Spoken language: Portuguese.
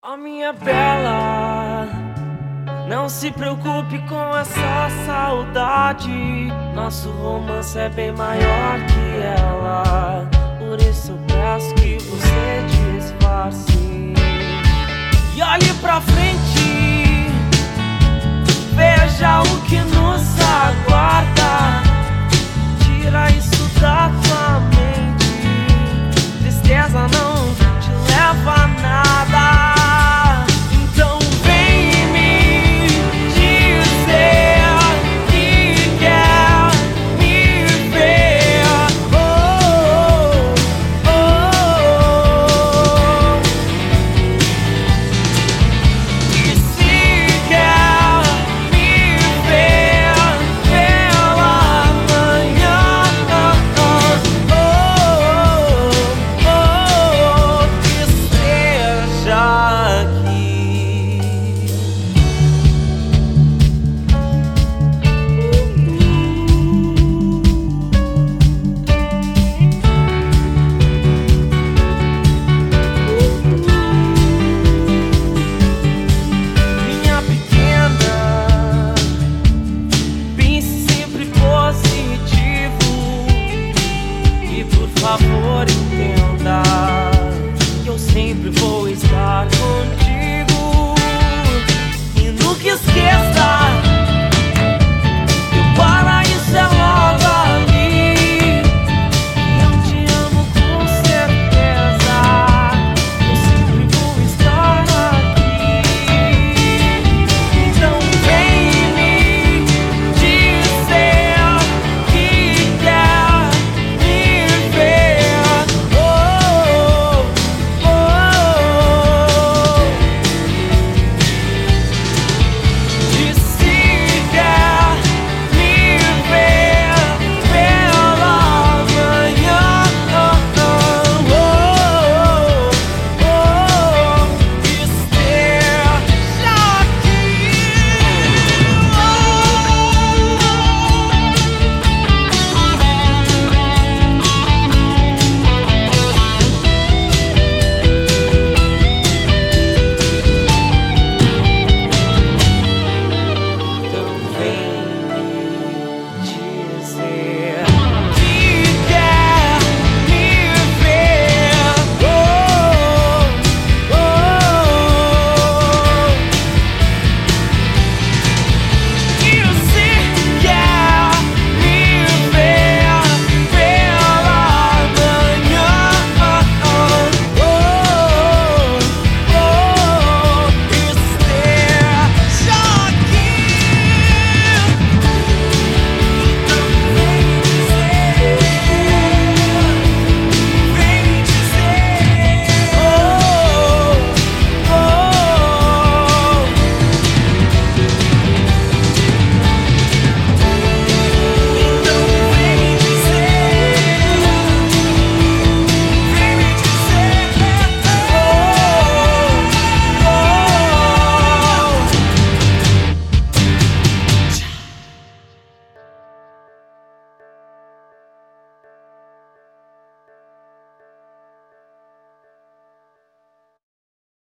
Oh, minha bela, não se preocupe com essa saudade. Nosso romance é bem maior que ela. Por isso eu peço que você disfarce e olhe pra frente, veja o que nos aguarda. Tira isso da tua mente, tristeza não te leva a nada. Por favor, entenda que eu sempre vou